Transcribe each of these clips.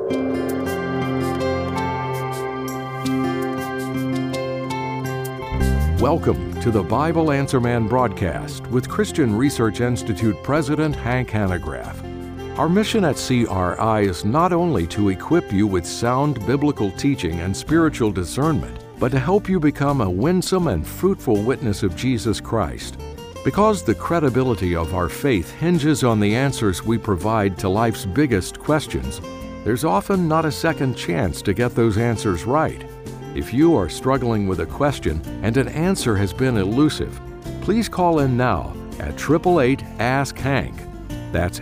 Welcome to the Bible Answer Man broadcast with Christian Research Institute President Hank Hanegraaff. Our mission at CRI is not only to equip you with sound biblical teaching and spiritual discernment, but to help you become a winsome and fruitful witness of Jesus Christ. Because the credibility of our faith hinges on the answers we provide to life's biggest questions, there's often not a second chance to get those answers right. If you are struggling with a question and an answer has been elusive, please call in now at 888-ASK-HANK. That's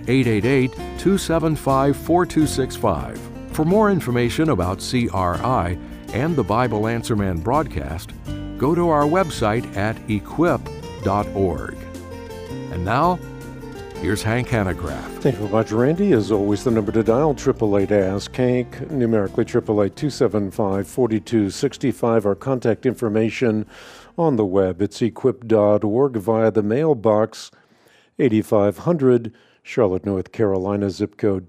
888-275-4265. For more information about CRI and the Bible Answer Man broadcast, go to our website at equip.org. And now, here's Hank Hanegraaff. Thank you very much, Randy. As always, the number to dial, 888-ASK-HANK, numerically 888-275-4265. Our contact information on the web, it's equip.org via the mailbox, 8500, Charlotte, North Carolina, zip code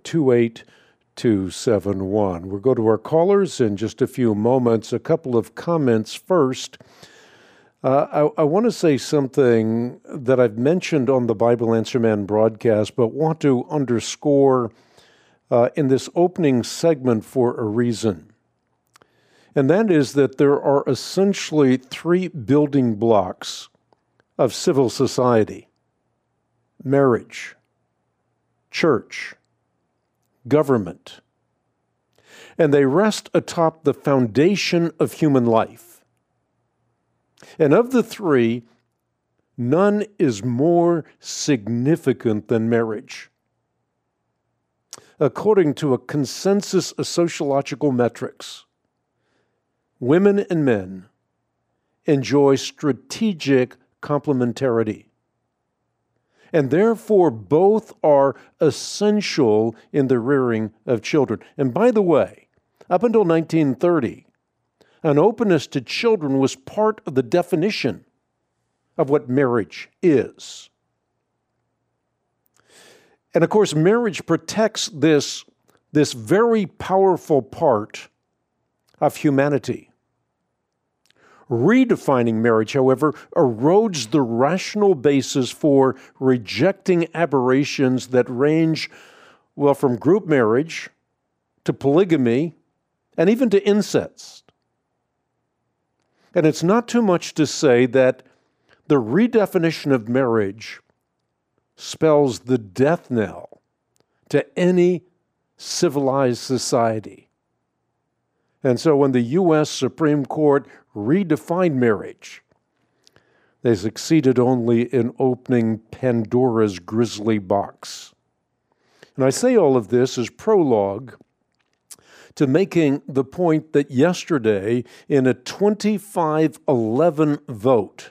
28271. We'll go to our callers in just a few moments. A couple of comments first. I want to say something that I've mentioned on the Bible Answer Man broadcast, but want to underscore in this opening segment for a reason. And that is that there are essentially three building blocks of civil society: marriage, church, government. And they rest atop the foundation of human life. And of the three, none is more significant than marriage. According to a consensus of sociological metrics, women and men enjoy strategic complementarity, and therefore both are essential in the rearing of children. And by the way, up until 1930, an openness to children was part of the definition of what marriage is. And of course, marriage protects this very powerful part of humanity. Redefining marriage, however, erodes the rational basis for rejecting aberrations that range, well, from group marriage to polygamy and even to incest. And it's not too much to say that the redefinition of marriage spells the death knell to any civilized society. And so when the U.S. Supreme Court redefined marriage, they succeeded only in opening Pandora's grisly box. And I say all of this as prologue to making the point that yesterday, in a 25-11 vote,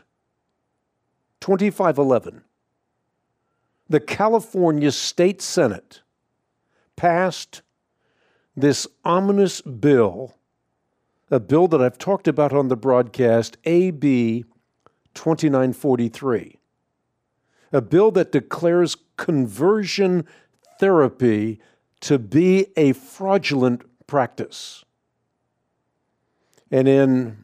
25-11, the California State Senate passed this ominous bill, a bill that I've talked about on the broadcast, AB 2943, a bill that declares conversion therapy to be a fraudulent practice. And in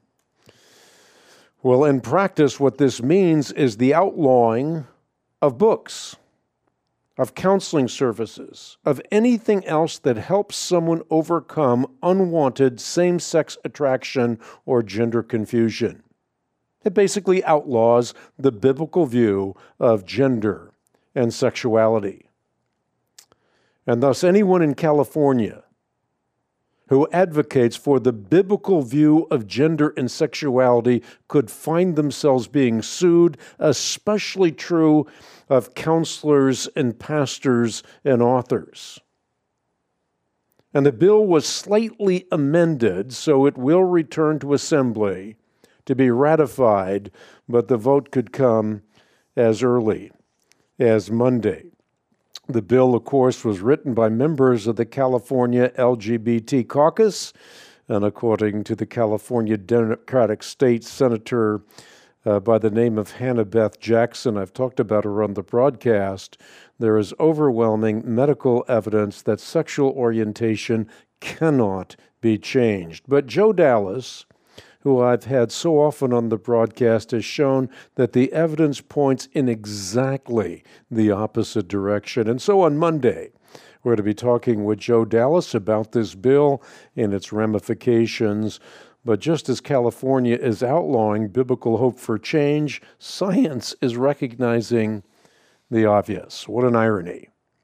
practice, what this means is the outlawing of books, of counseling services, of anything else that helps someone overcome unwanted same-sex attraction or gender confusion. It basically outlaws the biblical view of gender and sexuality. And thus, anyone in California who advocates for the biblical view of gender and sexuality could find themselves being sued, especially true of counselors and pastors and authors. And the bill was slightly amended, so it will return to Assembly to be ratified, but the vote could come as early as Monday. The bill, of course, was written by members of the California LGBT Caucus, and according to the California Democratic State Senator by the name of Hannah Beth Jackson, I've talked about her on the broadcast, there is overwhelming medical evidence that sexual orientation cannot be changed. But Joe Dallas, who I've had so often on the broadcast, has shown that the evidence points in exactly the opposite direction. And so on Monday, we're going to be talking with Joe Dallas about this bill and its ramifications. But just as California is outlawing biblical hope for change, science is recognizing the obvious. What an irony.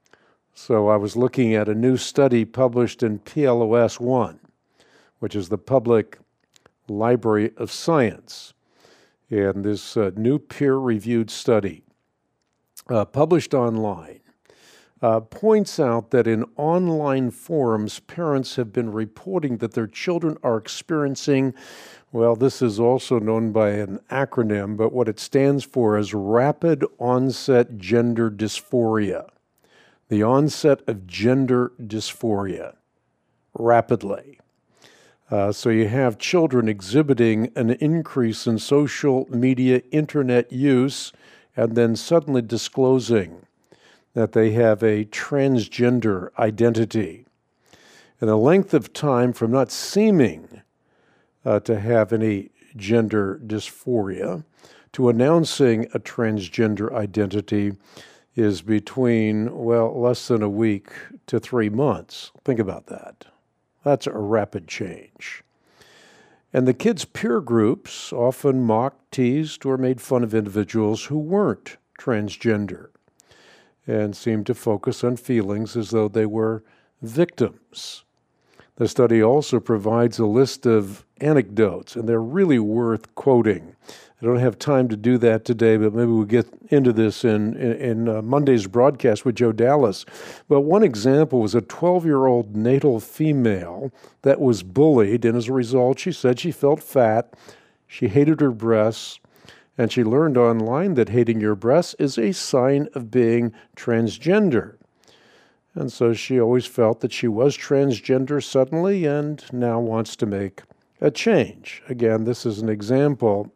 So I was looking at a new study published in PLOS One, which is the Public Library of Science. And this new peer-reviewed study, published online, points out that in online forums, parents have been reporting that their children are experiencing, well, this is also known by an acronym, but what it stands for is rapid onset gender dysphoria. The onset of gender dysphoria, rapidly. So you have children exhibiting an increase in social media, internet use, and then suddenly disclosing that they have a transgender identity. And the length of time from not seeming to have any gender dysphoria to announcing a transgender identity is between, well, less than a week to 3 months. Think about that. That's a rapid change. And the kids' peer groups often mocked, teased, or made fun of individuals who weren't transgender and seemed to focus on feelings as though they were victims. The study also provides a list of anecdotes, and they're really worth quoting. I don't have time to do that today, but maybe we'll get into this in Monday's broadcast with Joe Dallas. But one example was a 12-year-old natal female that was bullied, and as a result, she said she felt fat, she hated her breasts, and she learned online that hating your breasts is a sign of being transgender. And so she always felt that she was transgender suddenly and now wants to make a change. Again, this is an example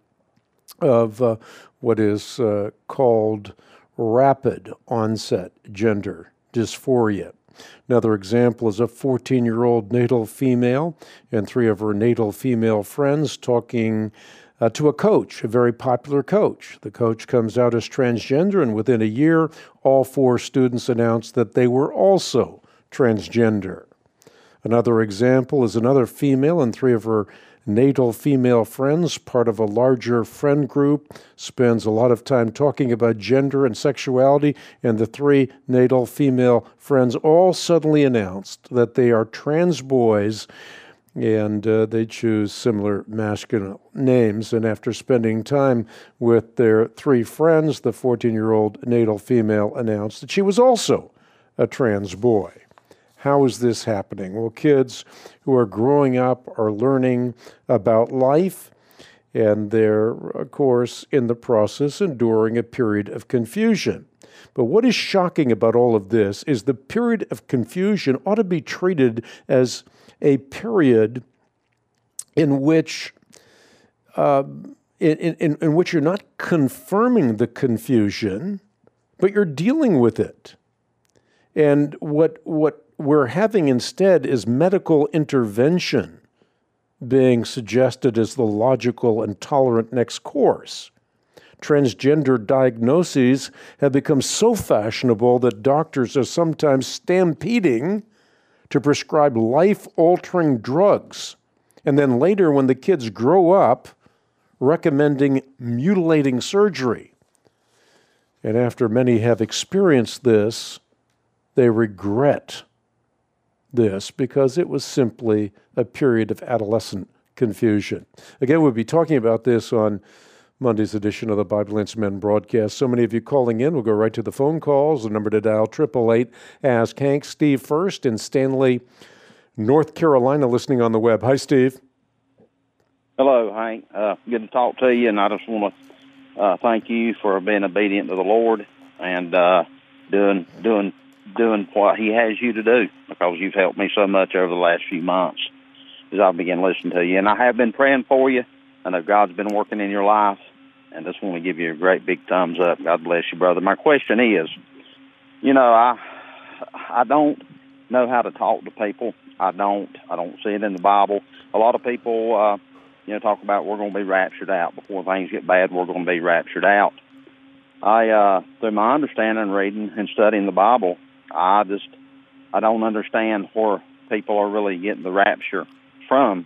of what is called rapid onset gender dysphoria. Another example is a 14-year-old natal female and 3 of her natal female friends talking to a coach, a very popular coach. The coach comes out as transgender, and within a year, all 4 students announced that they were also transgender. Another example is another female and 3 of her natal female friends, part of a larger friend group, spends a lot of time talking about gender and sexuality, and the 3 natal female friends all suddenly announced that they are trans boys, and they choose similar masculine names. And after spending time with their 3 friends, the 14-year-old natal female announced that she was also a trans boy. How is this happening? Well, kids who are growing up are learning about life, and they're, of course, in the process enduring a period of confusion. But what is shocking about all of this is the period of confusion ought to be treated as a period in which in which you're not confirming the confusion, but you're dealing with it. And what we're having instead is medical intervention being suggested as the logical and tolerant next course. Transgender diagnoses have become so fashionable that doctors are sometimes stampeding to prescribe life-altering drugs, and then later when the kids grow up, recommending mutilating surgery. And after many have experienced this, they regret this because it was simply a period of adolescent confusion. Again, we'll be talking about this on Monday's edition of the Bible Answer Men broadcast. So many of you calling in. We'll go right to the phone calls. The number to dial, 888-ASK Hank. Steve first in Stanley, North Carolina, listening on the web. Hi, Steve. Hello, Hank. Good to talk to you, and I just want to thank you for being obedient to the Lord and doing what He has you to do, because you've helped me so much over the last few months as I began listening to you. And I have been praying for you. I know God's been working in your life, and just want to give you a great big thumbs up. God bless you, brother. My question is, I don't know how to talk to people. I don't see it in the Bible. A lot of people, talk about we're going to be raptured out before things get bad. We're going to be raptured out. Through my understanding, reading and studying the Bible, I don't understand where people are really getting the rapture from.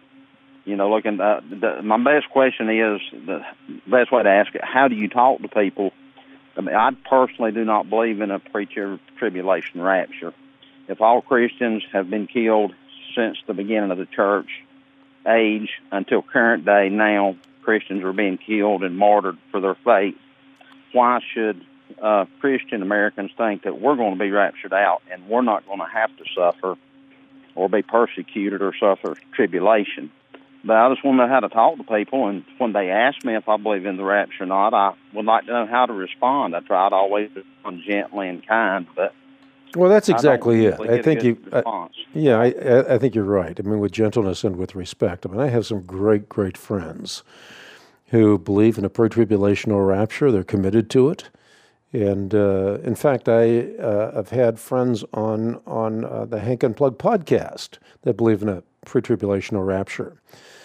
My best question is, the best way to ask it, how do you talk to people? I mean, I personally do not believe in a pre-tribulation rapture. If all Christians have been killed since the beginning of the church age until current day, now Christians are being killed and martyred for their faith, why should Christian Americans think that we're going to be raptured out and we're not going to have to suffer or be persecuted or suffer tribulation? But I just want to know how to talk to people, and when they ask me if I believe in the rapture or not, I would like to know how to respond. I try to always respond gently and kind, but well, that's exactly it. I think I think you're right. I mean, with gentleness and with respect. I mean, I have some great friends who believe in a pre-tribulational rapture. They're committed to it. And in fact, I've had friends on the Hank Unplugged podcast that believe in a pre-tribulational rapture.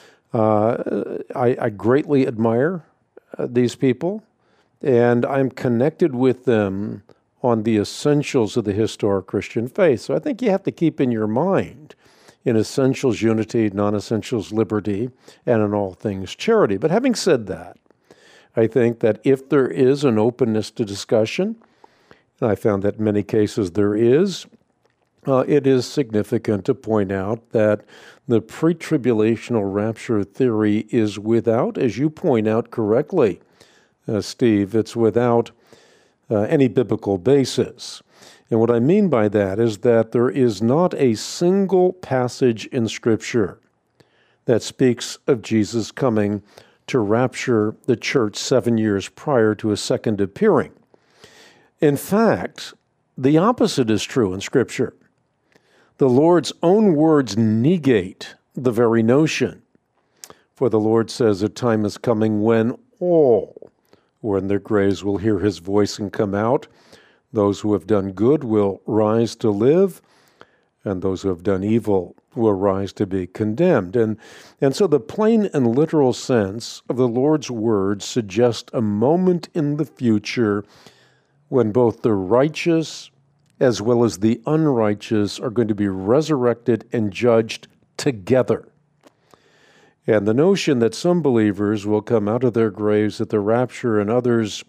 I greatly admire these people, and I'm connected with them on the essentials of the historic Christian faith. So I think you have to keep in your mind, in essentials unity, non-essentials liberty, and in all things charity. But having said that, I think that if there is an openness to discussion, and I found that in many cases there is, it is significant to point out that the pre-tribulational rapture theory is without, as you point out correctly, Steve, it's without any biblical basis. And what I mean by that is that there is not a single passage in Scripture that speaks of Jesus coming to rapture the church 7 years prior to his second appearing. In fact, the opposite is true in Scripture. The Lord's own words negate the very notion. For the Lord says, a time is coming when all who are in their graves will hear his voice and come out. Those who have done good will rise to live, and those who have done evil will rise to be condemned. And so the plain and literal sense of the Lord's words suggest a moment in the future when both the righteous as well as the unrighteous are going to be resurrected and judged together. And the notion that some believers will come out of their graves at the rapture and others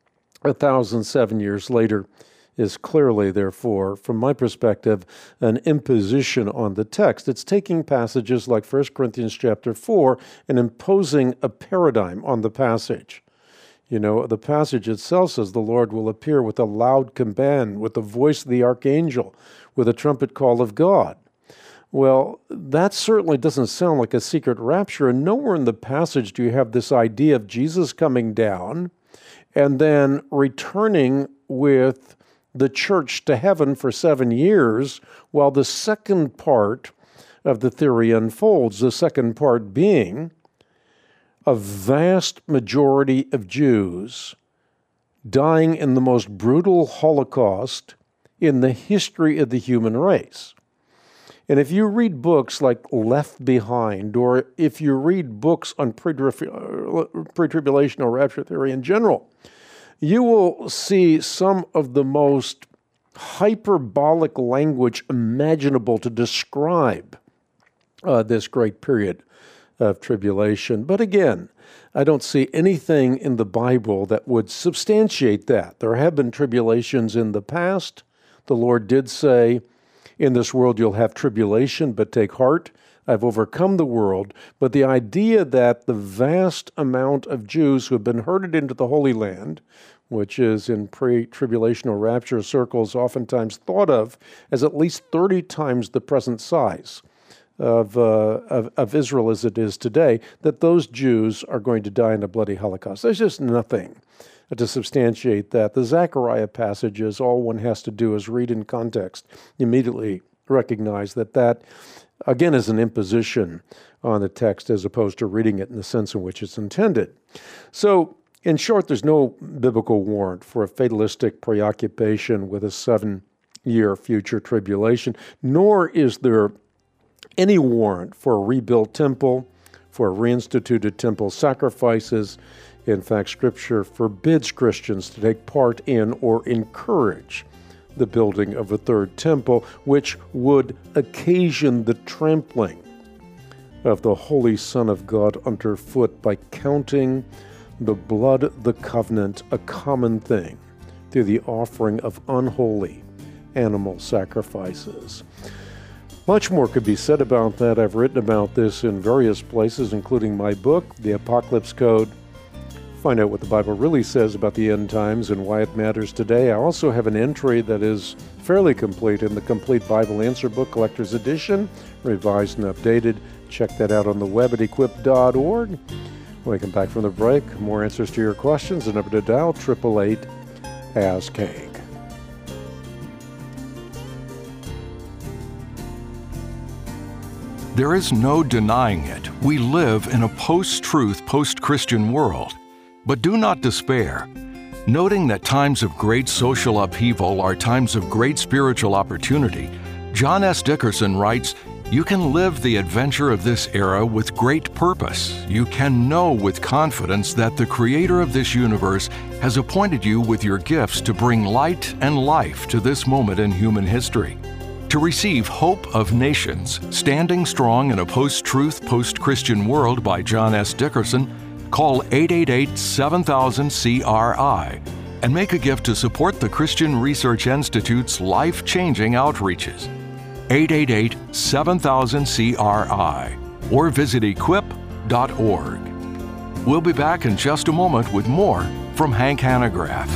1,007 years later is clearly, therefore, from my perspective, an imposition on the text. It's taking passages like 1 Corinthians chapter 4 and imposing a paradigm on the passage. You know, the passage itself says the Lord will appear with a loud command, with the voice of the archangel, with a trumpet call of God. Well, that certainly doesn't sound like a secret rapture, and nowhere in the passage do you have this idea of Jesus coming down and then returning with the church to heaven for 7 years, while the second part of the theory unfolds, the second part being a vast majority of Jews dying in the most brutal Holocaust in the history of the human race. And if you read books like Left Behind, or if you read books on pre-tribulational rapture theory in general, you will see some of the most hyperbolic language imaginable to describe this great period of tribulation. But again, I don't see anything in the Bible that would substantiate that. There have been tribulations in the past. The Lord did say, in this world you'll have tribulation, but take heart, I've overcome the world. But the idea that the vast amount of Jews who have been herded into the Holy Land, which is in pre-tribulational rapture circles oftentimes thought of as at least 30 times the present size of Israel as it is today, that those Jews are going to die in a bloody Holocaust. There's just nothing to substantiate that. The Zechariah passages, all one has to do is read in context, immediately recognize that that, again, is an imposition on the text as opposed to reading it in the sense in which it's intended. So, in short, there's no biblical warrant for a fatalistic preoccupation with a year future tribulation, nor is there any warrant for a rebuilt temple, for reinstituted temple sacrifices. In fact, Scripture forbids Christians to take part in or encourage the building of a third temple, which would occasion the trampling of the Holy Son of God underfoot by counting the blood of the covenant a common thing through the offering of unholy animal sacrifices. Much more could be said about that. I've written about this in various places, including my book, The Apocalypse Code. Find out what the Bible really says about the end times and why it matters today. I also have an entry that is fairly complete in the Complete Bible Answer Book Collector's Edition, revised and updated. Check that out on the web at equip.org. When we come back from the break, more answers to your questions. The number to dial, 888-ASK-HANK. There is no denying it. We live in a post-truth, post-Christian world. But do not despair. Noting that times of great social upheaval are times of great spiritual opportunity, John S. Dickerson writes, "You can live the adventure of this era with great purpose. You can know with confidence that the Creator of this universe has appointed you with your gifts to bring light and life to this moment in human history. To receive Hope of Nations, Standing Strong in a Post-Truth, Post-Christian World by John S. Dickerson, call 888-7000-CRI and make a gift to support the Christian Research Institute's life-changing outreaches. 888-7000-CRI or visit equip.org. We'll be back in just a moment with more from Hank Hanegraaff.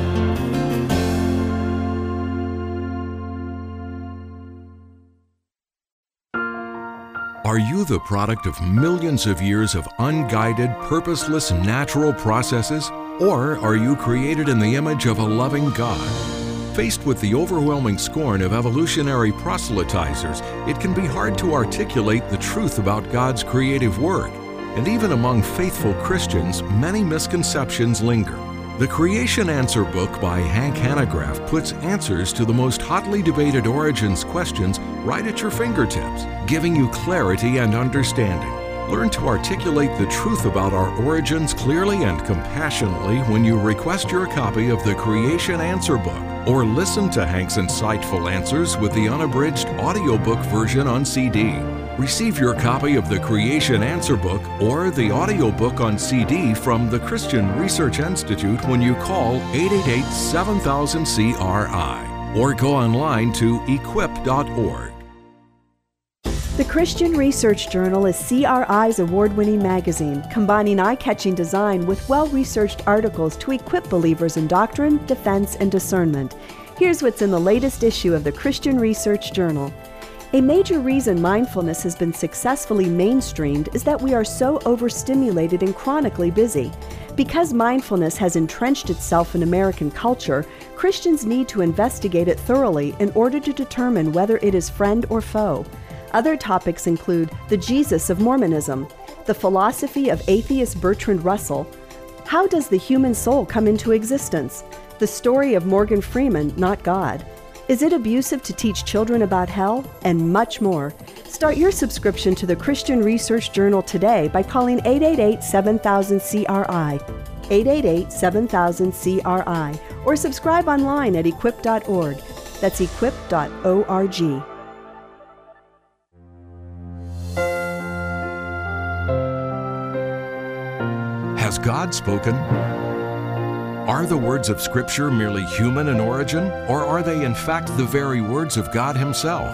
Are you the product of millions of years of unguided, purposeless, natural processes? Or are you created in the image of a loving God? Faced with the overwhelming scorn of evolutionary proselytizers, it can be hard to articulate the truth about God's creative work. And even among faithful Christians, many misconceptions linger. The Creation Answer Book by Hank Hanegraaff puts answers to the most hotly debated origins questions right at your fingertips, giving you clarity and understanding. Learn to articulate the truth about our origins clearly and compassionately when you request your copy of the Creation Answer Book, or listen to Hank's insightful answers with the unabridged audiobook version on CD. Receive your copy of the Creation Answer Book or the audiobook on CD from the Christian Research Institute when you call 888-7000-CRI or go online to equip.org. The Christian Research Journal is CRI's award-winning magazine, combining eye-catching design with well-researched articles to equip believers in doctrine, defense, and discernment. Here's what's in the latest issue of the Christian Research Journal. A major reason mindfulness has been successfully mainstreamed is that we are so overstimulated and chronically busy. Because mindfulness has entrenched itself in American culture, Christians need to investigate it thoroughly in order to determine whether it is friend or foe. Other topics include the Jesus of Mormonism, the philosophy of atheist Bertrand Russell, how does the human soul come into existence, the story of Morgan Freeman, not God, is it abusive to teach children about hell, and much more. Start your subscription to the Christian Research Journal today by calling 888-7000-CRI, 888-7000-CRI, or subscribe online at equip.org. That's equip.org. Has God spoken? Are the words of Scripture merely human in origin, or are they in fact the very words of God Himself?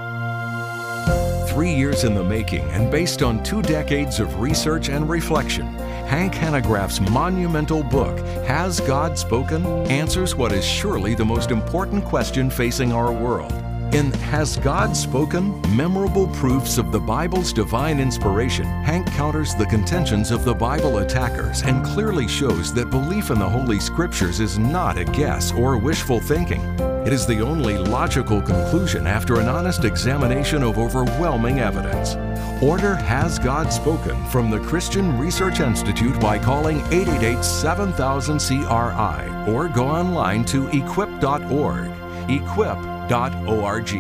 3 years in the making and based on 2 decades of research and reflection, Hank Hanegraaff's monumental book, Has God Spoken?, answers what is surely the most important question facing our world. In Has God Spoken? Memorable Proofs of the Bible's Divine Inspiration, Hank counters the contentions of the Bible attackers and clearly shows that belief in the Holy Scriptures is not a guess or wishful thinking. It is the only logical conclusion after an honest examination of overwhelming evidence. Order Has God Spoken from the Christian Research Institute by calling 888-7000-CRI or go online to equip.org. equip.org.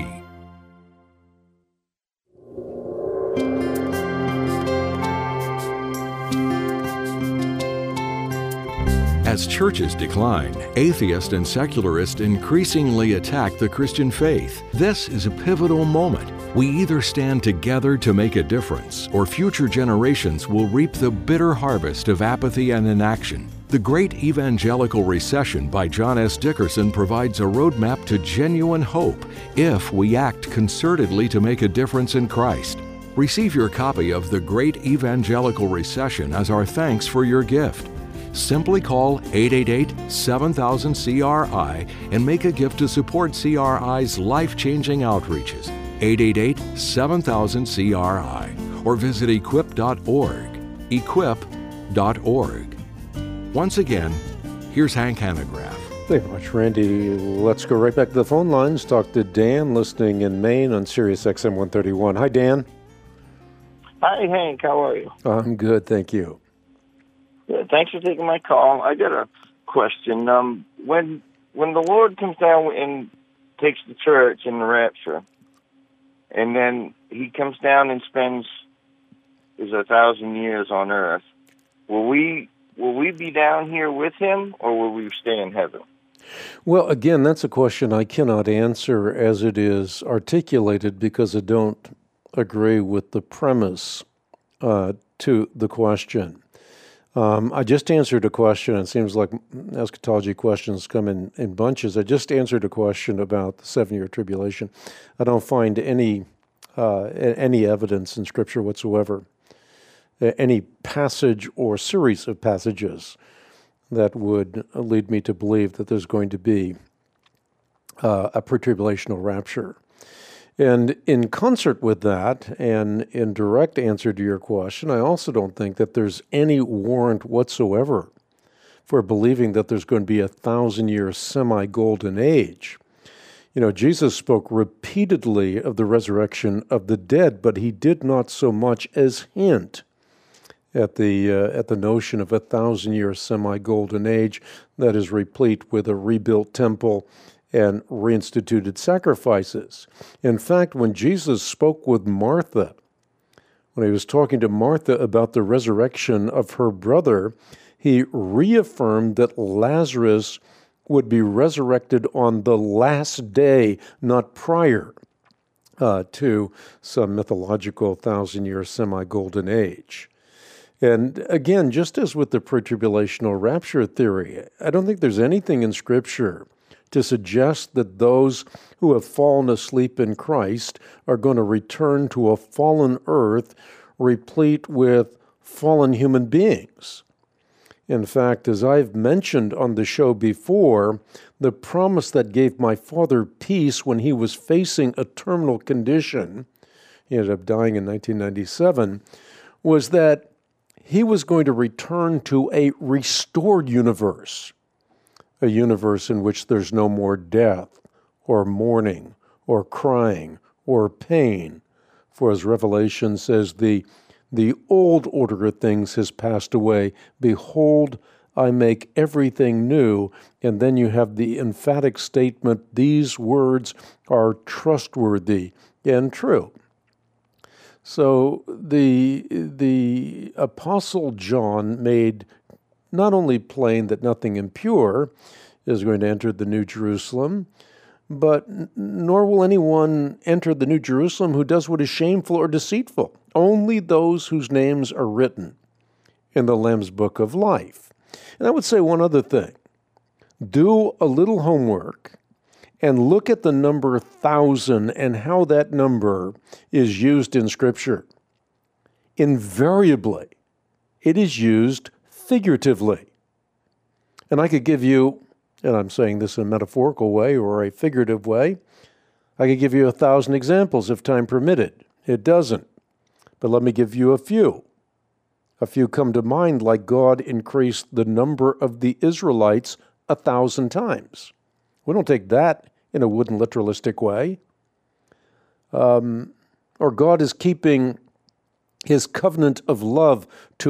As churches decline, atheists and secularists increasingly attack the Christian faith. This is a pivotal moment. We either stand together to make a difference, or future generations will reap the bitter harvest of apathy and inaction. The Great Evangelical Recession by John S. Dickerson provides a roadmap to genuine hope if we act concertedly to make a difference in Christ. Receive your copy of The Great Evangelical Recession as our thanks for your gift. Simply call 888-7000-CRI and make a gift to support CRI's life-changing outreaches. 888-7000-CRI or visit equip.org. Equip.org. Once again, here's Hank Hanegraaff. Thank you much, Randy. Let's go right back to the phone lines. Talk to Dan, listening in Maine on Sirius XM 131. Hi, Dan. Hi, Hank. How are you? I'm good, thank you. Good. Thanks for taking my call. I got a question. When the Lord comes down and takes the church in the rapture, and then He comes down and spends 1,000 years on earth, will we be down here with Him, or will we stay in heaven? Well, again, that's a question I cannot answer as it is articulated because I don't agree with the premise to the question. I just answered a question. It seems like eschatology questions come in bunches. I just answered a question about the 7-year tribulation. I don't find any evidence in Scripture whatsoever, any passage or series of passages that would lead me to believe that there's going to be a pre-tribulational rapture. And in concert with that, and in direct answer to your question, I also don't think that there's any warrant whatsoever for believing that there's going to be a 1,000-year semi-golden age. You know, Jesus spoke repeatedly of the resurrection of the dead, but He did not so much as hint at the notion of a 1,000-year semi-golden age that is replete with a rebuilt temple and reinstituted sacrifices. In fact, when Jesus spoke with Martha, when He was talking to Martha about the resurrection of her brother, He reaffirmed that Lazarus would be resurrected on the last day, not prior to some mythological 1,000-year semi-golden age. And again, just as with the pre-tribulational rapture theory, I don't think there's anything in Scripture to suggest that those who have fallen asleep in Christ are going to return to a fallen earth replete with fallen human beings. In fact, as I've mentioned on the show before, the promise that gave my father peace when he was facing a terminal condition, he ended up dying in 1997, was that he was going to return to a restored universe, a universe in which there's no more death or mourning or crying or pain. For as Revelation says, the old order of things has passed away. Behold, I make everything new. And then you have the emphatic statement, these words are trustworthy and true. So the Apostle John made not only plain that nothing impure is going to enter the New Jerusalem, but nor will anyone enter the New Jerusalem who does what is shameful or deceitful. Only those whose names are written in the Lamb's Book of Life. And I would say one other thing. Do a little homework and look at the number 1,000 and how that number is used in Scripture. Invariably, it is used figuratively. And I could give you, and I'm saying this in a metaphorical way or a figurative way, I could give you 1,000 examples if time permitted. It doesn't. But let me give you a few. A few come to mind, like God increased the number of the Israelites 1,000 times. We don't take that in a wooden literalistic way. Or God is keeping His covenant of love to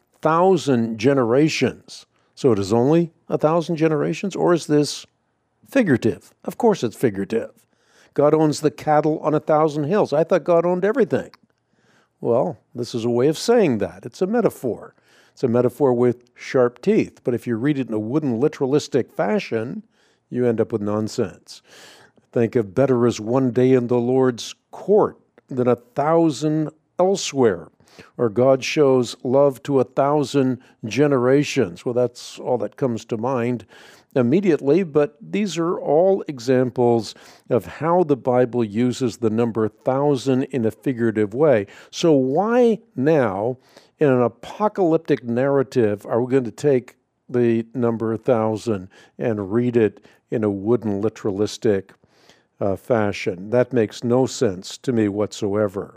1,000 generations. So it is only 1,000 generations, or is this Figurative. Of course it's figurative. God owns the cattle on 1,000 hills. I thought God owned everything. Well, this is a way of saying that. It's a metaphor. It's a metaphor with sharp teeth. But if you read it in a wooden literalistic fashion, you end up with nonsense. Think of better is one day in the Lord's court than 1,000 elsewhere. Or God shows love to 1,000 generations. Well, that's all that comes to mind immediately, but these are all examples of how the Bible uses the number 1,000 in a figurative way. So why now, in an apocalyptic narrative, are we going to take the number 1,000 and read it in a wooden literalistic fashion? That makes no sense to me whatsoever.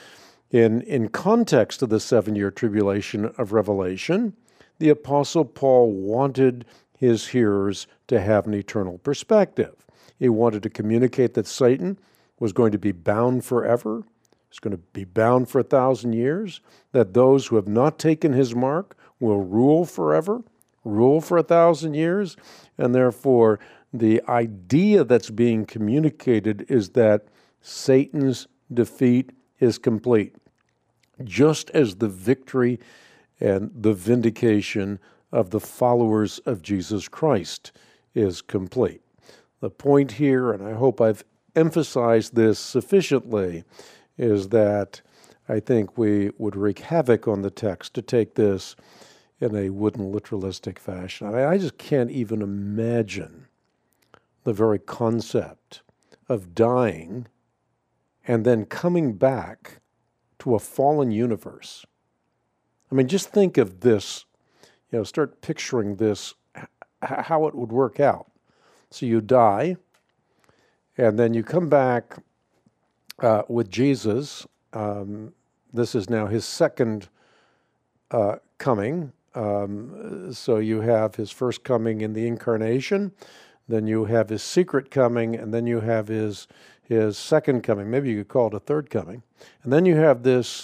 In context of the 7-year tribulation of Revelation, the Apostle Paul wanted his hearers to have an eternal perspective. He wanted to communicate that Satan was going to be bound forever, he's going to be bound for 1,000 years, that those who have not taken his mark will rule forever, rule for 1,000 years, and therefore the idea that's being communicated is that Satan's defeat is complete, just as the victory and the vindication of the followers of Jesus Christ is complete. The point here, and I hope I've emphasized this sufficiently, is that I think we would wreak havoc on the text to take this in a wooden literalistic fashion. I just can't even imagine the very concept of dying and then coming back to a fallen universe. I mean, just think of this, start picturing this, how it would work out. So you die, and then you come back with Jesus. This is now his second coming. So you have his first coming in the incarnation, then you have his secret coming, and then you have his second coming. Maybe you could call it a third coming. And then you have this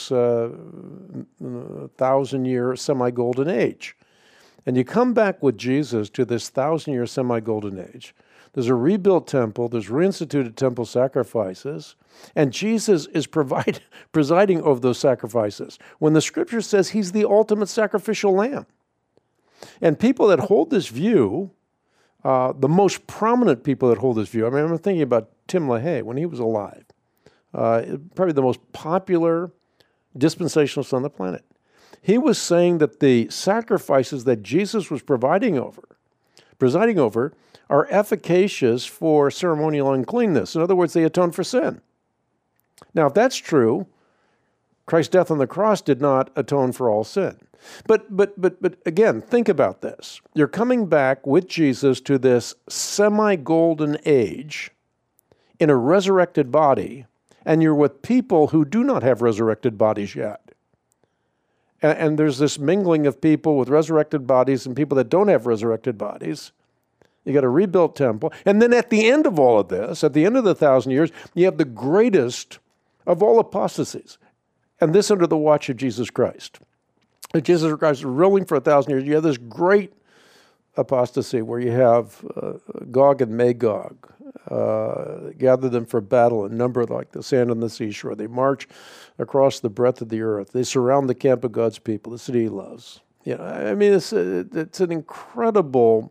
1,000-year semi-golden age. And you come back with Jesus to this 1,000-year semi-golden age. There's a rebuilt temple. There's reinstituted temple sacrifices. And Jesus is presiding over those sacrifices when the Scripture says he's the ultimate sacrificial lamb. And people that hold this view, the most prominent people that hold this view, I'm thinking about Tim LaHaye when he was alive. Probably the most popular dispensationalist on the planet. He was saying that the sacrifices that Jesus was presiding over, are efficacious for ceremonial uncleanness. In other words, they atone for sin. Now, if that's true, Christ's death on the cross did not atone for all sin. But again, think about this. You're coming back with Jesus to this semi-golden age in a resurrected body, and you're with people who do not have resurrected bodies yet. And there's this mingling of people with resurrected bodies and people that don't have resurrected bodies. You got a rebuilt temple. And then at the end of all of this, at the end of the 1,000 years, you have the greatest of all apostasies. And this under the watch of Jesus Christ. Jesus Christ is ruling for 1,000 years. You have this great apostasy where you have Gog and Magog, gather them for battle in number like the sand on the seashore. They march across the breadth of the earth. They surround the camp of God's people, the city he loves. It's an incredible,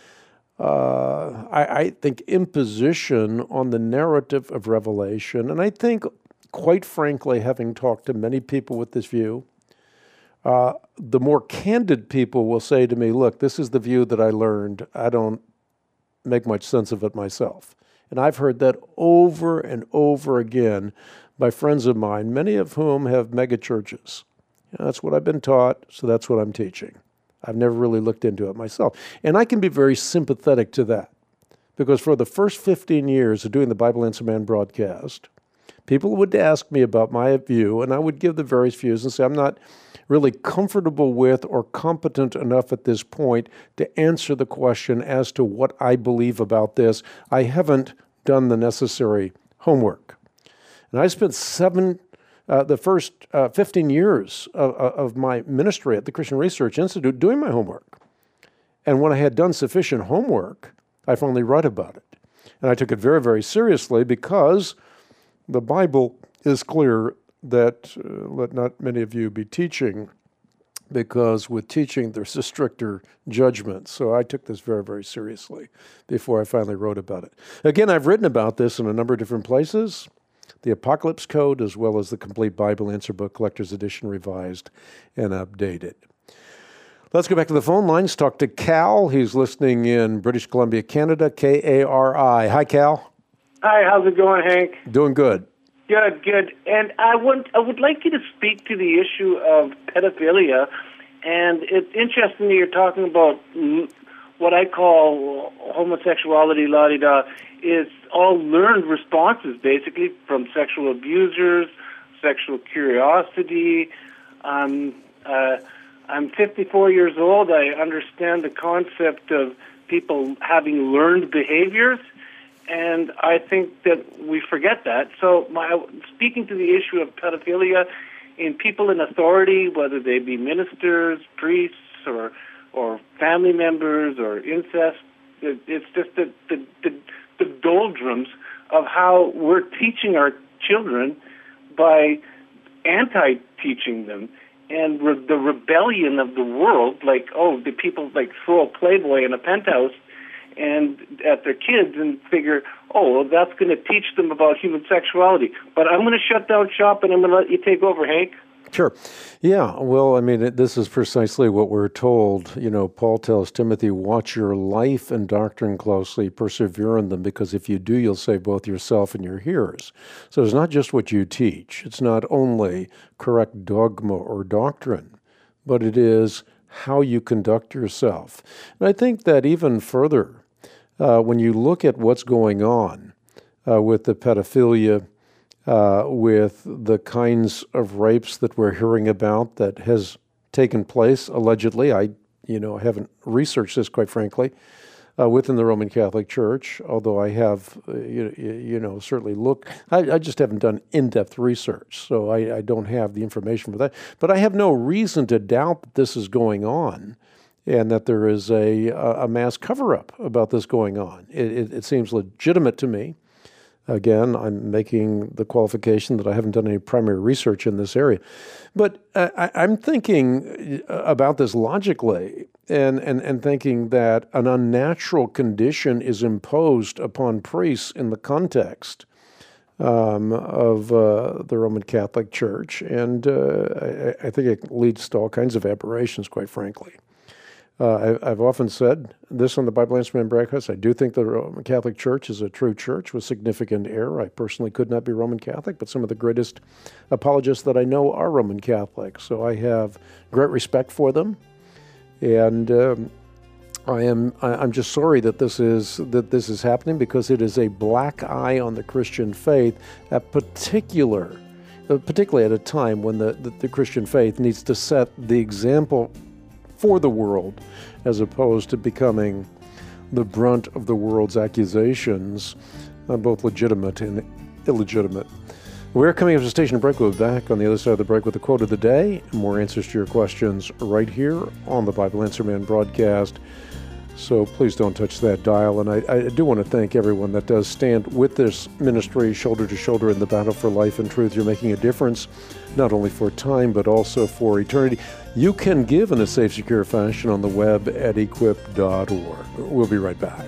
I think, imposition on the narrative of Revelation. And I think, quite frankly, having talked to many people with this view, the more candid people will say to me, look, this is the view that I learned. I don't make much sense of it myself. And I've heard that over and over again by friends of mine, many of whom have mega churches. That's what I've been taught, so that's what I'm teaching. I've never really looked into it myself. And I can be very sympathetic to that, because for the first 15 years of doing the Bible Answer Man broadcast, people would ask me about my view, and I would give the various views and say, I'm not really comfortable with or competent enough at this point to answer the question as to what I believe about this. I haven't done the necessary homework. And I spent the first 15 years of my ministry at the Christian Research Institute doing my homework. And when I had done sufficient homework, I finally read about it. And I took it very, very seriously because the Bible is clear that let not many of you be teaching, because with teaching there's a stricter judgment. So I took this very, very seriously before I finally wrote about it. Again, I've written about this in a number of different places. The Apocalypse Code, as well as the Complete Bible Answer Book Collector's Edition, revised and updated. Let's go back to the phone lines. Talk to Cal. He's listening in British Columbia, Canada, KARI. Hi, Cal. Hi, how's it going, Hank? Doing good. Good. And I would like you to speak to the issue of pedophilia. And it's interesting that you're talking about what I call homosexuality, la-di-da, is all learned responses, basically, from sexual abusers, sexual curiosity. I'm 54 years old. I understand the concept of people having learned behaviors, and I think that we forget that. So speaking to the issue of pedophilia in people in authority, whether they be ministers, priests, or family members, or incest, it's just the doldrums of how we're teaching our children by anti-teaching them. And the rebellion of the world, the people throw a Playboy in a penthouse and at their kids and figure, that's going to teach them about human sexuality. But I'm going to shut down shop and I'm going to let you take over, Hank. Sure. Yeah, well, I mean, this is precisely what we're told. You know, Paul tells Timothy, watch your life and doctrine closely, persevere in them, because if you do, you'll save both yourself and your hearers. So it's not just what you teach. It's not only correct dogma or doctrine, but it is how you conduct yourself. And I think that even further, when you look at what's going on with the pedophilia, with the kinds of rapes that we're hearing about that has taken place, allegedly. I haven't researched this, quite frankly, within the Roman Catholic Church, although I have, certainly looked. I just haven't done in-depth research, so I don't have the information for that. But I have no reason to doubt that this is going on and that there is a mass cover-up about this going on. It seems legitimate to me. Again, I'm making the qualification that I haven't done any primary research in this area. But I'm thinking about this logically and thinking that an unnatural condition is imposed upon priests in the context of the Roman Catholic Church. And I think it leads to all kinds of aberrations, quite frankly. I've often said this on the Bible Answer Man broadcast. I do think the Roman Catholic Church is a true church with significant error. I personally could not be Roman Catholic, but some of the greatest apologists that I know are Roman Catholic. So I have great respect for them, and I'm just sorry that this is happening, because it is a black eye on the Christian faith, particularly at a time when the Christian faith needs to set the example for the world, as opposed to becoming the brunt of the world's accusations, both legitimate and illegitimate. We're coming up to station break. We'll be back on the other side of the break with the quote of the day and more answers to your questions right here on the Bible Answer Man broadcast. So please don't touch that dial. And I do want to thank everyone that does stand with this ministry shoulder to shoulder in the battle for life and truth. You're making a difference, not only for time, but also for eternity. You can give in a safe, secure fashion on the web at equip.org. We'll be right back.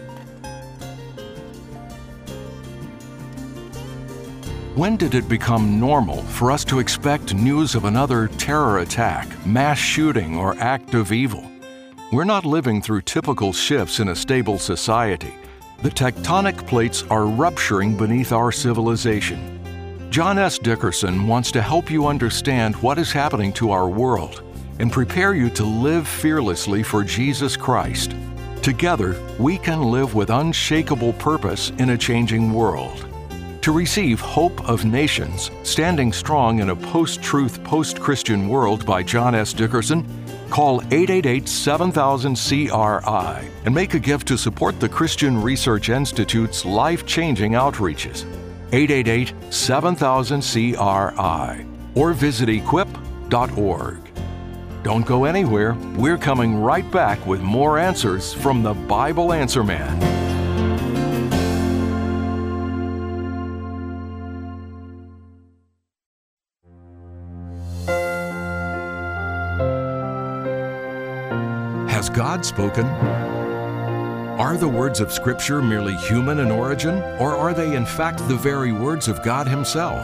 When did it become normal for us to expect news of another terror attack, mass shooting, or act of evil? We're not living through typical shifts in a stable society. The tectonic plates are rupturing beneath our civilization. John S. Dickerson wants to help you understand what is happening to our world and prepare you to live fearlessly for Jesus Christ. Together, we can live with unshakable purpose in a changing world. To receive Hope of Nations, Standing Strong in a Post-Truth, Post-Christian World by John S. Dickerson, call 888-7000-CRI and make a gift to support the Christian Research Institute's life-changing outreaches. 888-7000-CRI or visit equip.org. Don't go anywhere. We're coming right back with more answers from the Bible Answer Man. Has God spoken? Are the words of Scripture merely human in origin, or are they in fact the very words of God Himself?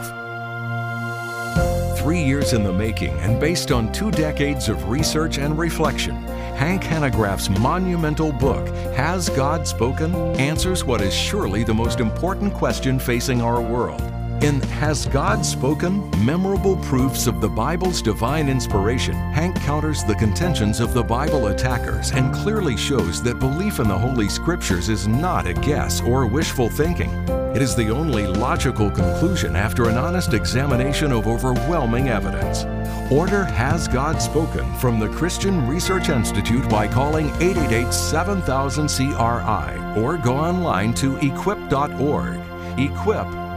3 years in the making and based on 2 decades of research and reflection, Hank Hanegraaff's monumental book, Has God Spoken?, answers what is surely the most important question facing our world. In Has God Spoken? Memorable Proofs of the Bible's Divine Inspiration, Hank counters the contentions of the Bible attackers and clearly shows that belief in the Holy Scriptures is not a guess or wishful thinking. It is the only logical conclusion after an honest examination of overwhelming evidence. Order Has God Spoken from the Christian Research Institute by calling 888-7000-CRI or go online to equip.org. Equip.org.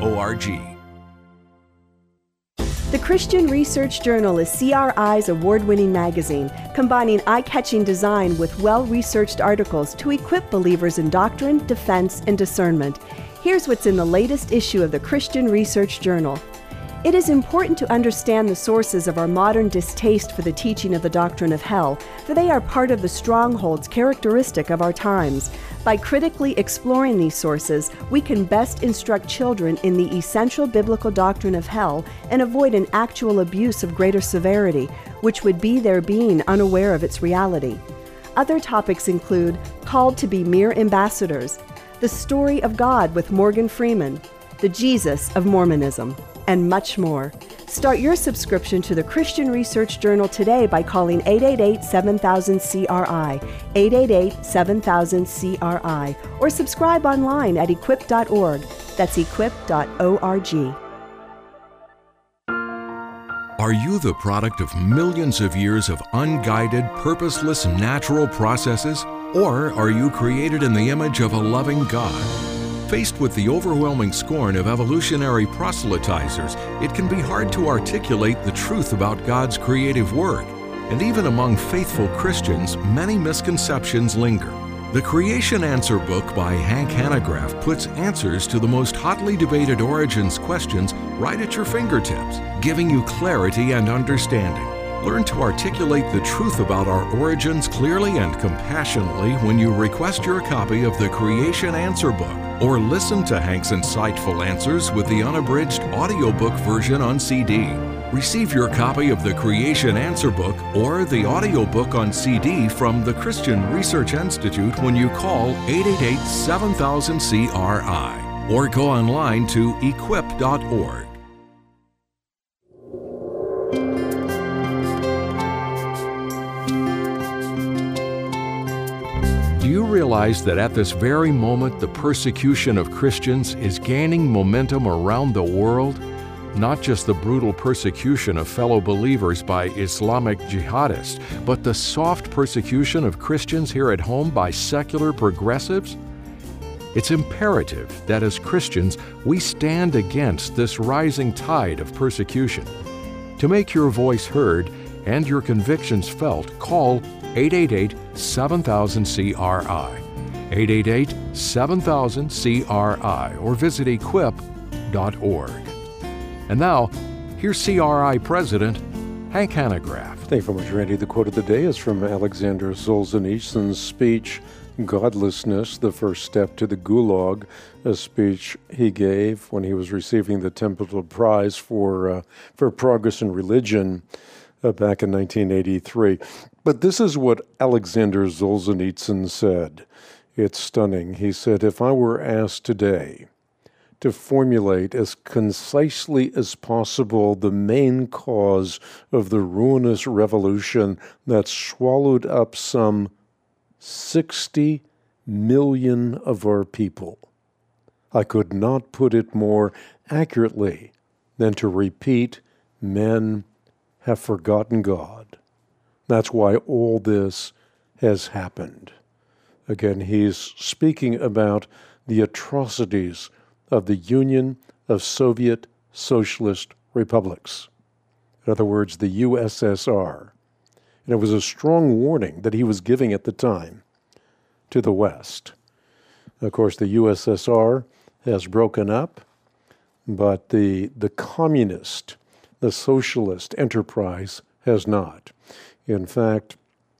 The Christian Research Journal is CRI's award-winning magazine, combining eye-catching design with well-researched articles to equip believers in doctrine, defense, and discernment. Here's what's in the latest issue of the Christian Research Journal. It is important to understand the sources of our modern distaste for the teaching of the doctrine of hell, for they are part of the strongholds characteristic of our times. By critically exploring these sources, we can best instruct children in the essential biblical doctrine of hell and avoid an actual abuse of greater severity, which would be their being unaware of its reality. Other topics include Called to be Mere Ambassadors, The Story of God with Morgan Freeman, The Jesus of Mormonism, and much more. Start your subscription to the Christian Research Journal today by calling 888-7000-CRI, 888-7000-CRI, or subscribe online at equip.org. That's equip.org. Are you the product of millions of years of unguided, purposeless natural processes? Or are you created in the image of a loving God? Faced with the overwhelming scorn of evolutionary proselytizers, it can be hard to articulate the truth about God's creative work. And even among faithful Christians, many misconceptions linger. The Creation Answer book by Hank Hanegraaff puts answers to the most hotly debated origins questions right at your fingertips, giving you clarity and understanding. Learn to articulate the truth about our origins clearly and compassionately when you request your copy of the Creation Answer book, or listen to Hank's insightful answers with the unabridged audiobook version on CD. Receive your copy of the Creation Answer book or the audiobook on CD from the Christian Research Institute when you call 888-7000-CRI or go online to equip.org. Do you realize that at this very moment the persecution of Christians is gaining momentum around the world? Not just the brutal persecution of fellow believers by Islamic jihadists, but the soft persecution of Christians here at home by secular progressives? It's imperative that as Christians we stand against this rising tide of persecution. To make your voice heard and your convictions felt, call 888-7000-CRI, 888-7000-CRI, or visit equip.org. And now, here's CRI President Hank Hanegraaff. Thank you very much, Randy. The quote of the day is from Alexander Solzhenitsyn's speech, Godlessness, the First Step to the Gulag, a speech he gave when he was receiving the Templeton Prize for Progress in Religion back in 1983. But this is what Alexander Solzhenitsyn said. It's stunning. He said, if I were asked today to formulate as concisely as possible the main cause of the ruinous revolution that swallowed up some 60 million of our people, I could not put it more accurately than to repeat, men have forgotten God. That's why all this has happened. Again, he's speaking about the atrocities of the Union of Soviet Socialist Republics. In other words, the USSR. And it was a strong warning that he was giving at the time to the West. Of course, the USSR has broken up, but the communist, the socialist enterprise has not. In fact,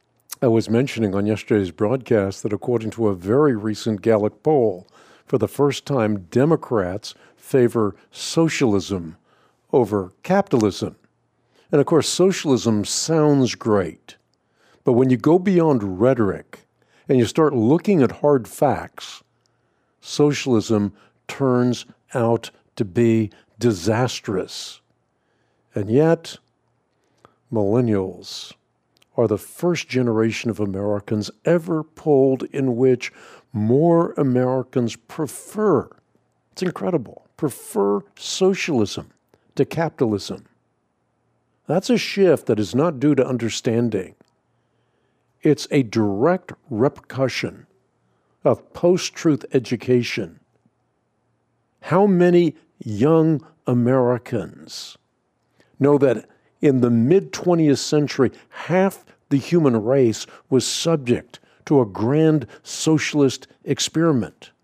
I was mentioning on yesterday's broadcast that according to a very recent Gallup poll, for the first time, Democrats favor socialism over capitalism. And of course, socialism sounds great. But when you go beyond rhetoric and you start looking at hard facts, socialism turns out to be disastrous. And yet, millennials are the first generation of Americans ever polled in which more Americans prefer, it's incredible, prefer socialism to capitalism. That's a shift that is not due to understanding. It's a direct repercussion of post-truth education. How many young Americans know that in the mid-20th century, half the human race was subject to a grand socialist experiment?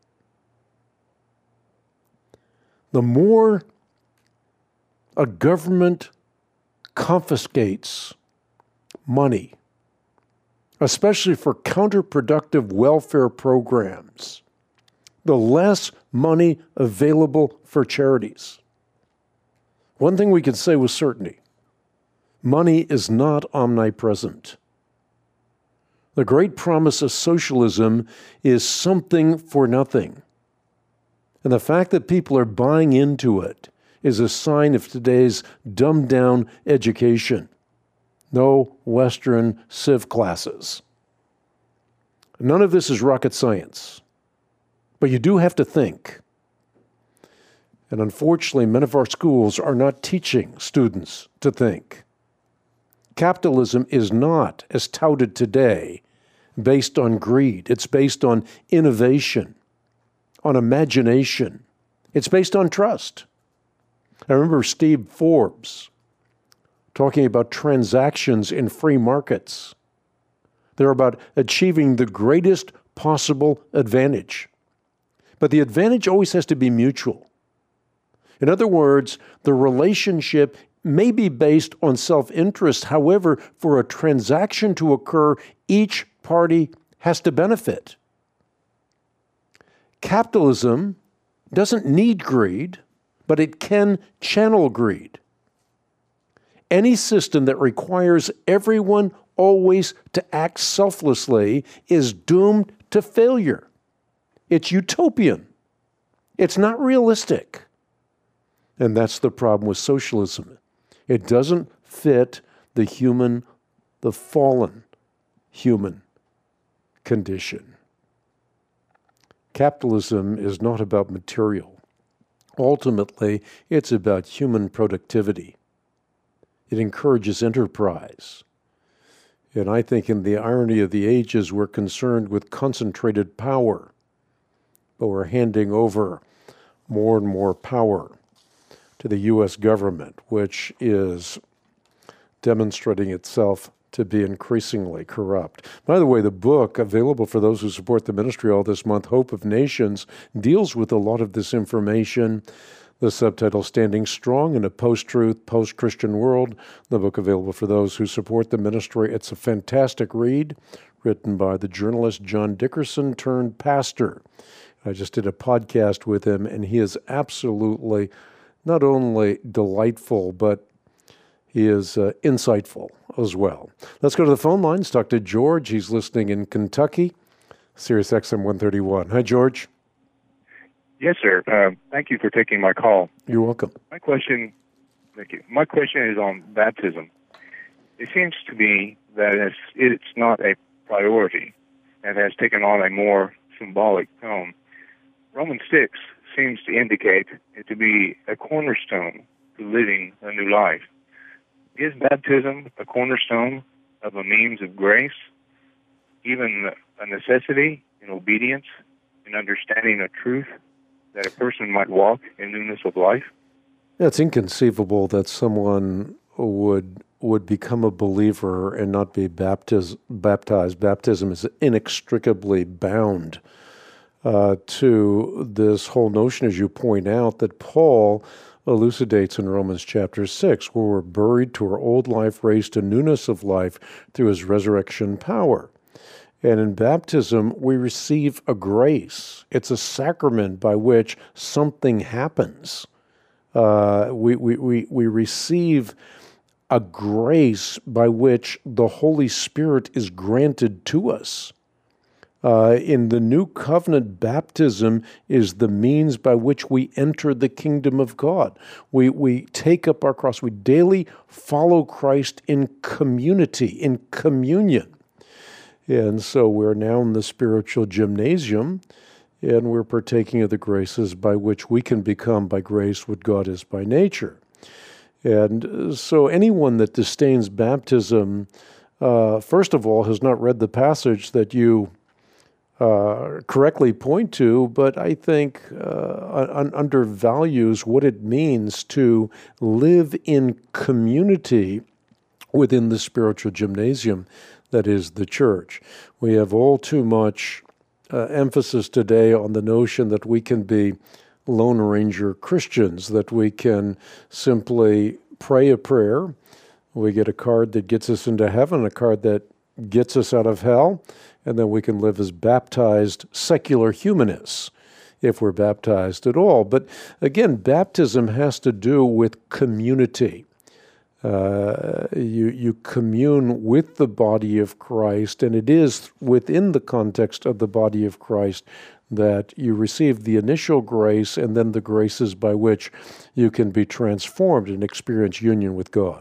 The more a government confiscates money, especially for counterproductive welfare programs, the less money available for charities. One thing we can say with certainty, money is not omnipresent. The great promise of socialism is something for nothing. And the fact that people are buying into it is a sign of today's dumbed-down education. No Western civ classes. None of this is rocket science. But you do have to think. And unfortunately, many of our schools are not teaching students to think. Capitalism is not, as touted today, based on greed. It's based on innovation, on imagination. It's based on trust. I remember Steve Forbes talking about transactions in free markets. They're about achieving the greatest possible advantage. But the advantage always has to be mutual. In other words, the relationship may be based on self-interest. However, for a transaction to occur, each party has to benefit. Capitalism doesn't need greed, but it can channel greed. Any system that requires everyone always to act selflessly is doomed to failure. It's utopian. It's not realistic. And that's the problem with socialism. It doesn't fit the fallen human condition. Capitalism is not about material. Ultimately, it's about human productivity. It encourages enterprise. And I think in the irony of the ages, we're concerned with concentrated power, but we're handing over more and more power to the U.S. government, which is demonstrating itself to be increasingly corrupt. By the way, the book, available for those who support the ministry all this month, Hope of Nations, deals with a lot of this information. The subtitle, Standing Strong in a Post-Truth, Post-Christian World. The book available for those who support the ministry. It's a fantastic read, written by the journalist John Dickerson, turned pastor. I just did a podcast with him, and he is absolutely not only delightful, but he is insightful as well. Let's go to the phone lines, talk to George. He's listening in Kentucky, Sirius XM 131. Hi, George. Yes, sir. Thank you for taking my call. You're welcome. Thank you. My question is on baptism. It seems to me that it's not a priority and has taken on a more symbolic tone. Romans 6 seems to indicate it to be a cornerstone to living a new life. Is baptism a cornerstone of a means of grace, even a necessity in obedience, in understanding a truth that a person might walk in newness of life? It's inconceivable that someone would become a believer and not be baptized. Baptism is inextricably bound to this whole notion, as you point out, that Paul elucidates in Romans chapter 6, where we're buried to our old life, raised to newness of life through his resurrection power. And in baptism, we receive a grace. It's a sacrament by which something happens. We receive a grace by which the Holy Spirit is granted to us. In the new covenant, baptism is the means by which we enter the kingdom of God. We take up our cross. We daily follow Christ in community, in communion. And so we're now in the spiritual gymnasium, and we're partaking of the graces by which we can become by grace what God is by nature. And so anyone that disdains baptism, first of all, has not read the passage that you correctly point to, but I think undervalues what it means to live in community within the spiritual gymnasium that is the church. We have all too much emphasis today on the notion that we can be Lone Ranger Christians, that we can simply pray a prayer, we get a card that gets us into heaven, a card that gets us out of hell, and then we can live as baptized secular humanists if we're baptized at all. But again, baptism has to do with community. You commune with the body of Christ, and it is within the context of the body of Christ that you receive the initial grace and then the graces by which you can be transformed and experience union with God.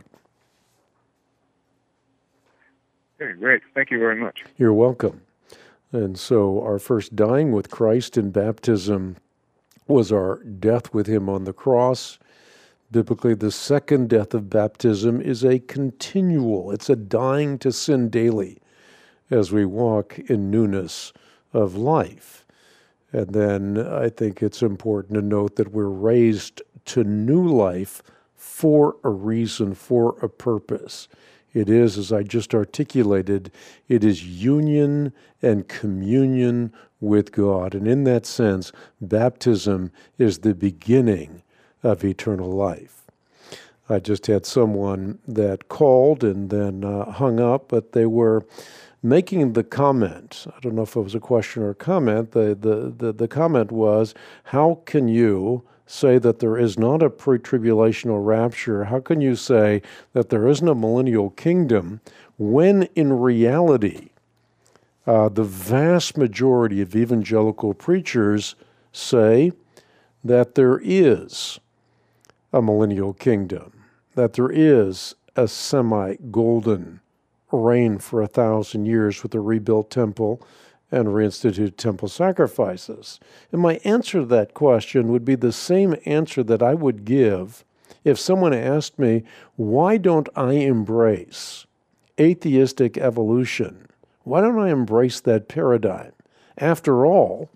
Okay, great. Thank you very much. You're welcome. And so our first dying with Christ in baptism was our death with him on the cross. Biblically, the second death of baptism is a continual. It's a dying to sin daily as we walk in newness of life. And then I think it's important to note that we're raised to new life for a reason, for a purpose. It is, as I just articulated, it is union and communion with God. And in that sense, baptism is the beginning of eternal life. I just had someone that called and then hung up, but they were making the comment. I don't know if it was a question or a comment. The comment was, how can you say that there is not a pre-tribulational rapture? How can you say that there isn't a millennial kingdom when in reality the vast majority of evangelical preachers say that there is a millennial kingdom, that there is a semi-golden reign for 1,000 years with a rebuilt temple and reinstituted temple sacrifices? And my answer to that question would be the same answer that I would give if someone asked me, why don't I embrace atheistic evolution? Why don't I embrace that paradigm? After all,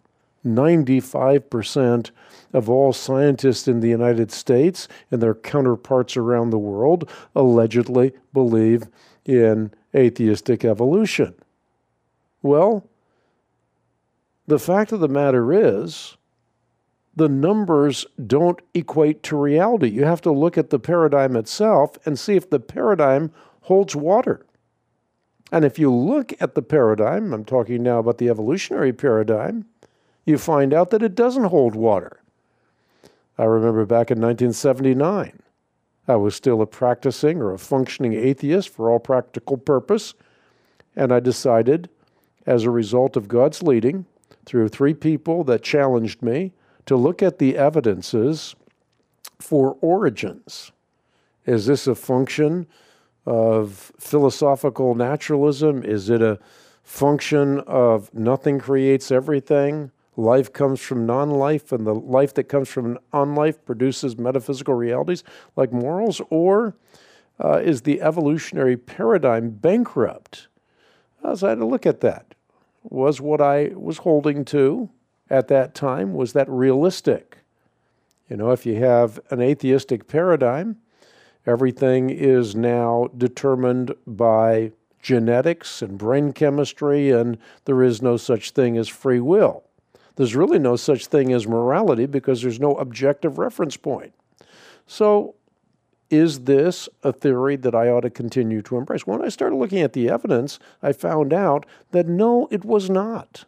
95% of all scientists in the United States and their counterparts around the world allegedly believe in atheistic evolution. Well, the fact of the matter is, the numbers don't equate to reality. You have to look at the paradigm itself and see if the paradigm holds water. And if you look at the paradigm, I'm talking now about the evolutionary paradigm, you find out that it doesn't hold water. I remember back in 1979, I was still a practicing or a functioning atheist for all practical purpose, and I decided, as a result of God's leading, through 3 people that challenged me, to look at the evidences for origins. Is this a function of philosophical naturalism? Is it a function of nothing creates everything? Life comes from non-life, and the life that comes from non-life produces metaphysical realities like morals? Or is the evolutionary paradigm bankrupt? So I had to look at that. Was what I was holding to at that time, was that realistic? You know, if you have an atheistic paradigm, everything is now determined by genetics and brain chemistry, and there is no such thing as free will. There's really no such thing as morality because there's no objective reference point. So is this a theory that I ought to continue to embrace? When I started looking at the evidence, I found out that no, it was not.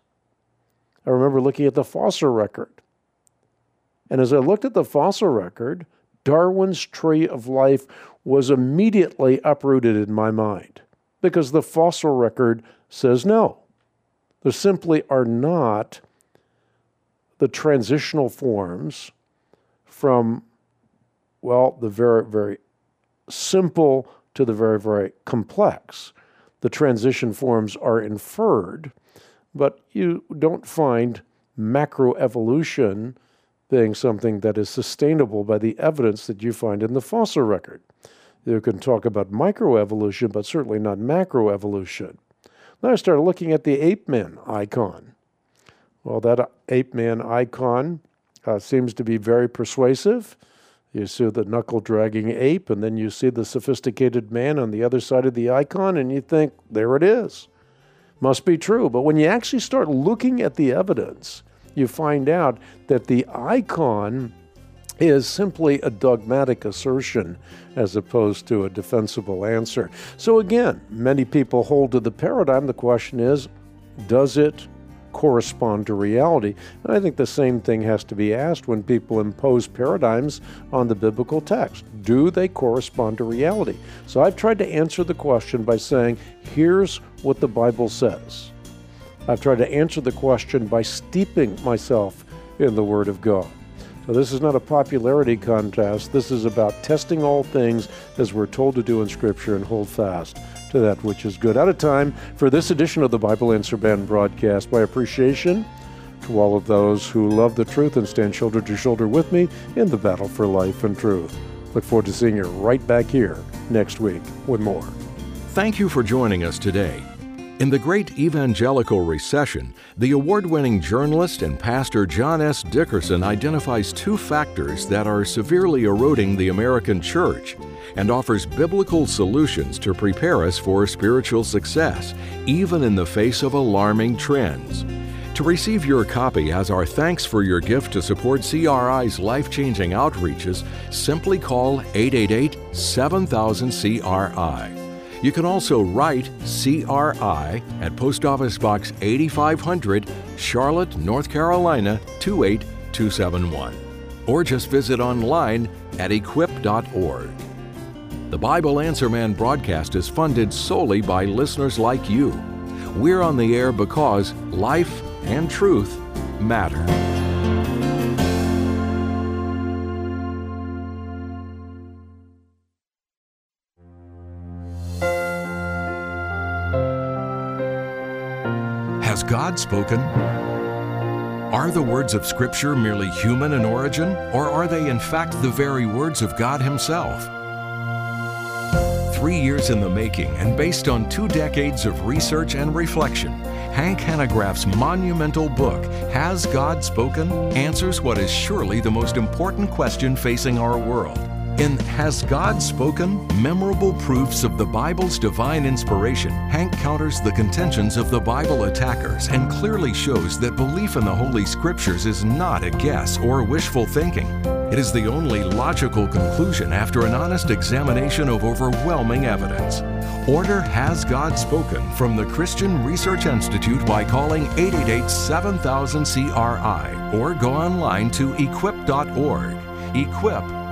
I remember looking at the fossil record. And as I looked at the fossil record, Darwin's tree of life was immediately uprooted in my mind because the fossil record says no. There simply are not the transitional forms from, well, the very, very simple to the very, very complex. The transition forms are inferred, but you don't find macroevolution being something that is sustainable by the evidence that you find in the fossil record. You can talk about microevolution, but certainly not macroevolution. Then I started looking at the ape man icon. Well, that ape man icon seems to be very persuasive. You see the knuckle-dragging ape, and then you see the sophisticated man on the other side of the icon, and you think, there it is. Must be true. But when you actually start looking at the evidence, you find out that the icon is simply a dogmatic assertion as opposed to a defensible answer. So again, many people hold to the paradigm. The question is, does it correspond to reality? And I think the same thing has to be asked when people impose paradigms on the biblical text. Do they correspond to reality? So I've tried to answer the question by saying, here's what the Bible says. I've tried to answer the question by steeping myself in the Word of God. So this is not a popularity contest. This is about testing all things as we're told to do in Scripture and hold fast to that which is good. Out of time for this edition of the Bible Answer Man broadcast. My appreciation to all of those who love the truth and stand shoulder to shoulder with me in the battle for life and truth. Look forward to seeing you right back here next week with more. Thank you for joining us today. In the Great Evangelical Recession, the award-winning journalist and pastor John S. Dickerson identifies two factors that are severely eroding the American church and offers biblical solutions to prepare us for spiritual success, even in the face of alarming trends. To receive your copy as our thanks for your gift to support CRI's life-changing outreaches, simply call 888-7000-CRI. You can also write CRI at Post Office Box 8500, Charlotte, North Carolina 28271. Or just visit online at equip.org. The Bible Answer Man broadcast is funded solely by listeners like you. We're on the air because life and truth matter. Has God spoken? Are the words of Scripture merely human in origin, or are they in fact the very words of God Himself? 3 years in the making and based on 2 decades of research and reflection, Hank Hanegraaff's monumental book, Has God Spoken?, answers what is surely the most important question facing our world. In Has God Spoken? Memorable Proofs of the Bible's Divine Inspiration, Hank counters the contentions of the Bible attackers and clearly shows that belief in the Holy Scriptures is not a guess or wishful thinking. It is the only logical conclusion after an honest examination of overwhelming evidence. Order Has God Spoken from the Christian Research Institute by calling 888-7000-CRI or go online to equip.org. Equip.org.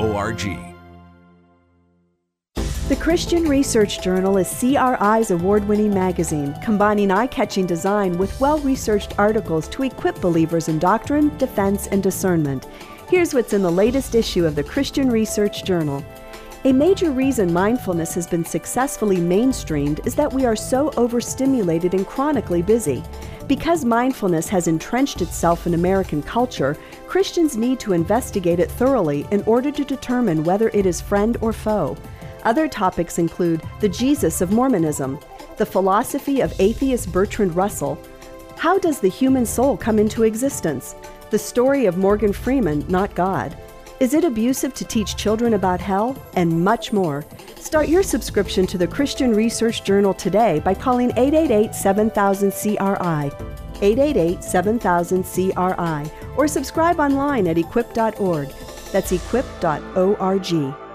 The Christian Research Journal is CRI's award-winning magazine, combining eye-catching design with well-researched articles to equip believers in doctrine, defense, and discernment. Here's what's in the latest issue of the Christian Research Journal. A major reason mindfulness has been successfully mainstreamed is that we are so overstimulated and chronically busy. Because mindfulness has entrenched itself in American culture, Christians need to investigate it thoroughly in order to determine whether it is friend or foe. Other topics include the Jesus of Mormonism, the philosophy of atheist Bertrand Russell, how does the human soul come into existence, the story of Morgan Freeman, not God, is it abusive to teach children about hell, and much more. Start your subscription to the Christian Research Journal today by calling 888-7000-CRI, 888-7000-CRI, or subscribe online at equip.org. That's equip.org.